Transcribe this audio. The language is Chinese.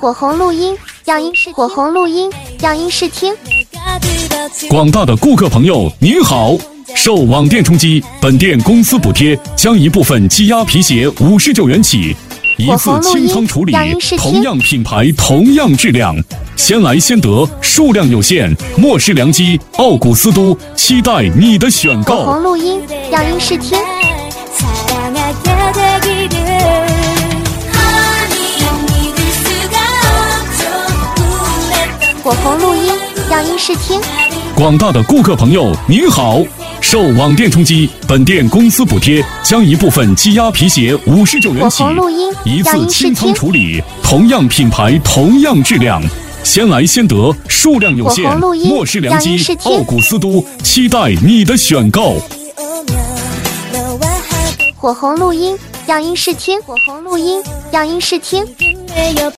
火红录音，样音试火红录音，样音试听。 广大的顾客朋友，您好！受网店冲击，本店公司补贴将一部分积压皮鞋59元起，一次清仓处理，同样品牌，同样质量，先来先得，数量有限，莫失良机。奥古斯都期待你的选购。 火红录音，样音试听。火红录音，样音试听。 广大的顾客朋友，您好！受网店冲击，本店公司补贴将一部分积压皮鞋59元起，一次清仓处理，同样品牌，同样质量，先来先得，数量有限，莫失良机。奥古斯都期待你的选购。 火红录音，样音试听。火红录音，样音试听。